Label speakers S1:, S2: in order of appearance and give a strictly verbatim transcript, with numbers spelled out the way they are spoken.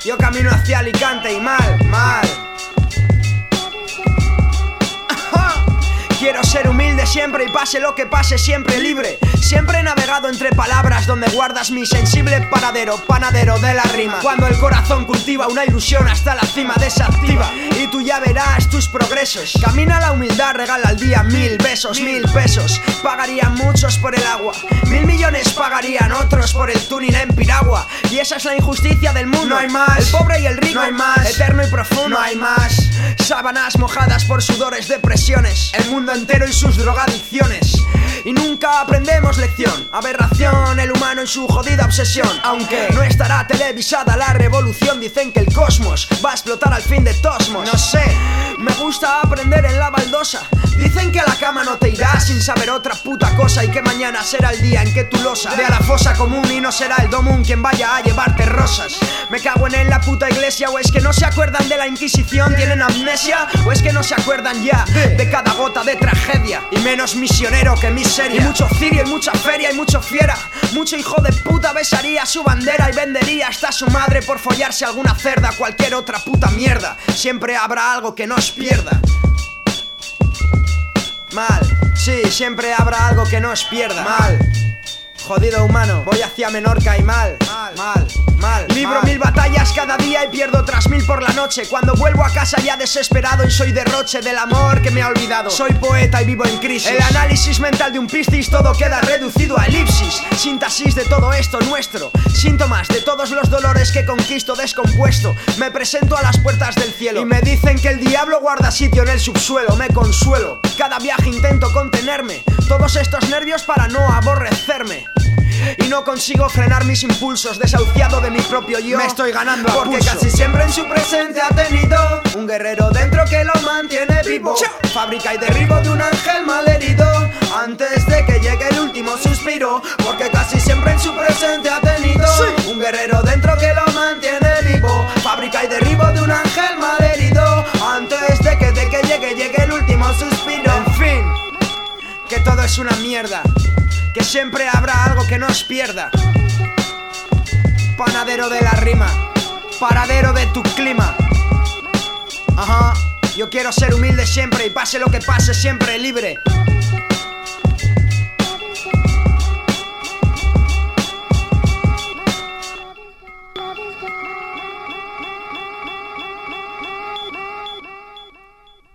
S1: Yo camino hacia Alicante y mal, mal. Quiero ser humilde siempre y pase lo que pase siempre libre. Siempre he navegado entre palabras donde guardas mi sensible paradero, panadero de la rima. Cuando el corazón cultiva una ilusión hasta la cima desactiva y tú ya verás tus progresos. Camina la humildad, regala al día mil besos, mil pesos. Pagarían muchos por el agua, mil millones pagarían otros por el túnel en Piragua. Y esa es la injusticia del mundo. No hay más. El pobre y el rico. No hay más. Eterno y profundo. No hay más. Sábanas mojadas por sudores, depresiones. El mundo entero y sus drogadicciones. Y nunca aprendemos lección. Aberración, el humano y su jodida obsesión. Aunque no estará televisada la revolución, dicen que el cosmos va a explotar al fin de Tosmos. No sé, me gusta aprender en la baldosa. Dicen que a la cama no te irás sin saber otra puta cosa, y que mañana será el día en que tu losa ve a la fosa común y no será el domún quien vaya a llevarte rosas. Me cago en, en la puta iglesia. O es que no se acuerdan de la Inquisición, tienen amnesia. O es que no se acuerdan ya de cada gota de tragedia. Y menos misionero que miseria. Y mucho cirio y mucha feria y mucho fiera. Mucho hijo de puta besaría su bandera y vendería hasta su madre por follarse alguna cerda. Cualquier otra puta mierda. Siempre habrá algo que nos pierda. Mal, sí, siempre habrá algo que nos pierda. Mal, jodido humano, voy hacia Menorca y mal, mal, mal, mal. Libro mal. Mil batallas cada día y pierdo otras mil por la noche. Cuando vuelvo a casa ya desesperado y soy derroche del amor que me ha olvidado. Soy poeta y vivo en crisis. El análisis mental de un piscis, todo queda reducido a elipsis. Síntesis de todo esto nuestro. Síntomas de todos los dolores que conquisto descompuesto. Me presento a las puertas del cielo y me dicen que el diablo guarda sitio en el subsuelo. Me consuelo, cada viaje intento contenerme todos estos nervios para no aborrecerme. Y no consigo frenar mis impulsos, desahuciado de mi propio yo. Me estoy ganando a porque pulso. Casi siempre en su presente ha tenido un guerrero dentro que lo mantiene vivo. ¡Chao! Fabrica y derribo de un ángel malherido antes de que llegue el último suspiro. Porque casi siempre en su presente ha tenido sí. un guerrero dentro que lo mantiene vivo. Fabrica y derribo de un ángel malherido antes de que, de que llegue, llegue el último suspiro. En fin, que todo es una mierda, que siempre habrá algo que nos pierda. Panadero de la rima, paradero de tu clima. Ajá, yo quiero ser humilde siempre y pase lo que pase siempre libre.